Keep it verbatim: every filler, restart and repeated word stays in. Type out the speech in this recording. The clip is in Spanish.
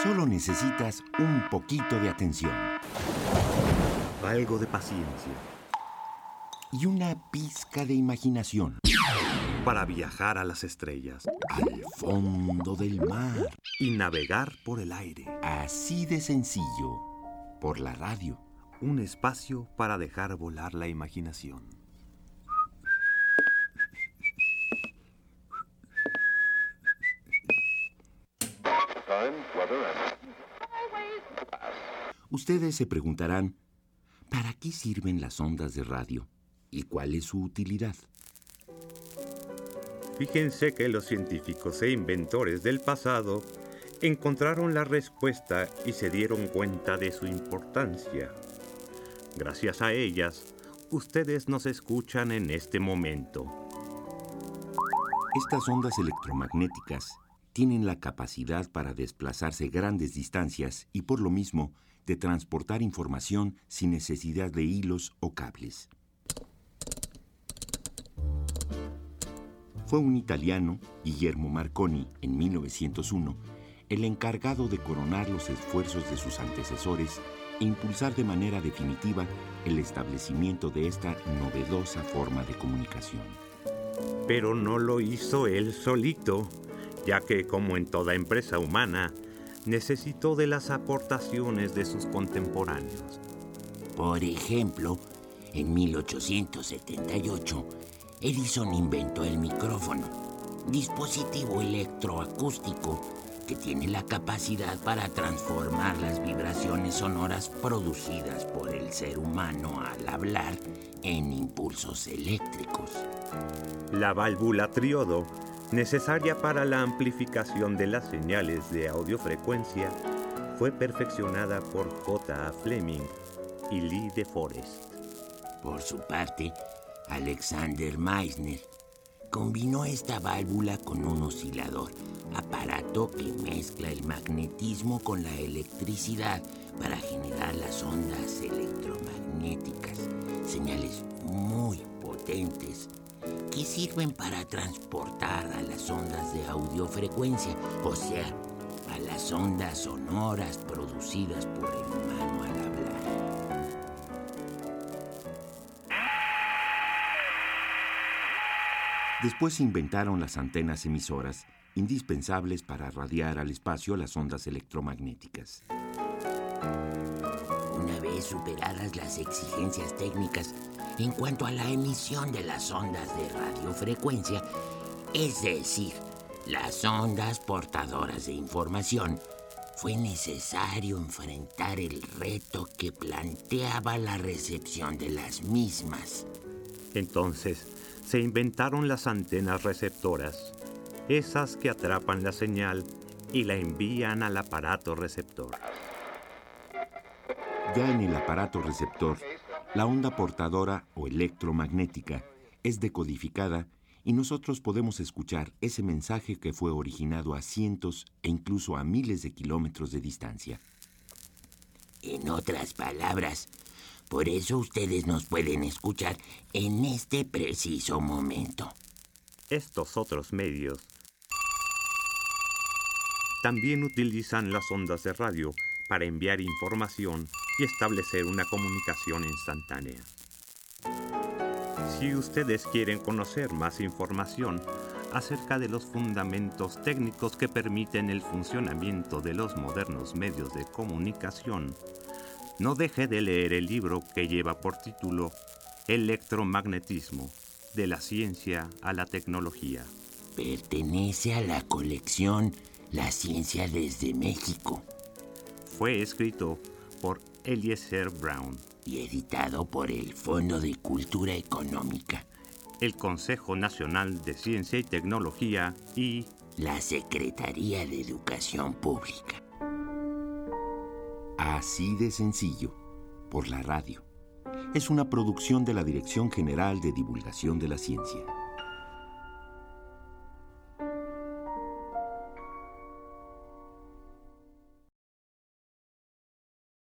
Solo necesitas un poquito de atención. Algo de paciencia. Y una pizca de imaginación. Para viajar a las estrellas. Al fondo del mar. Y navegar por el aire. Así de sencillo. Por la radio. Un espacio para dejar volar la imaginación. Ustedes se preguntarán, ¿para qué sirven las ondas de radio? ¿Y cuál es su utilidad? Fíjense que los científicos e inventores del pasado encontraron la respuesta y se dieron cuenta de su importancia. Gracias a ellas, ustedes nos escuchan en este momento. Estas ondas electromagnéticas tienen la capacidad para desplazarse grandes distancias y por lo mismo de transportar información sin necesidad de hilos o cables. Fue un italiano, Guillermo Marconi, en mil novecientos uno, el encargado de coronar los esfuerzos de sus antecesores e impulsar de manera definitiva el establecimiento de esta novedosa forma de comunicación. Pero no lo hizo él solito, ya que, como en toda empresa humana, necesitó de las aportaciones de sus contemporáneos. Por ejemplo, en mil ochocientos setenta y ocho, Edison inventó el micrófono, dispositivo electroacústico que tiene la capacidad para transformar las vibraciones sonoras producidas por el ser humano al hablar en impulsos eléctricos. La válvula triodo, necesaria para la amplificación de las señales de audiofrecuencia, fue perfeccionada por J A Fleming y Lee de Forest. Por su parte, Alexander Meissner combinó esta válvula con un oscilador, aparato que mezcla el magnetismo con la electricidad para generar las ondas electromagnéticas, señales muy potentes que sirven para transportar a las ondas de audiofrecuencia, o sea, a las ondas sonoras producidas por el humano al hablar. Después se inventaron las antenas emisoras, indispensables para radiar al espacio las ondas electromagnéticas. Una vez superadas las exigencias técnicas en cuanto a la emisión de las ondas de radiofrecuencia, es decir, las ondas portadoras de información, fue necesario enfrentar el reto que planteaba la recepción de las mismas. Entonces, se inventaron las antenas receptoras, esas que atrapan la señal y la envían al aparato receptor. Ya en el aparato receptor, la onda portadora o electromagnética es decodificada y nosotros podemos escuchar ese mensaje que fue originado a cientos e incluso a miles de kilómetros de distancia. En otras palabras, por eso ustedes nos pueden escuchar en este preciso momento. Estos otros medios también utilizan las ondas de radio para enviar información y establecer una comunicación instantánea. Si ustedes quieren conocer más información acerca de los fundamentos técnicos que permiten el funcionamiento de los modernos medios de comunicación, no deje de leer el libro que lleva por título Electromagnetismo, de la ciencia a la tecnología. Pertenece a la colección La Ciencia desde México. Fue escrito por Eliezer Brown y editado por el Fondo de Cultura Económica, el Consejo Nacional de Ciencia y Tecnología y la Secretaría de Educación Pública. Así de sencillo, por la radio. Es una producción de la Dirección General de Divulgación de la Ciencia.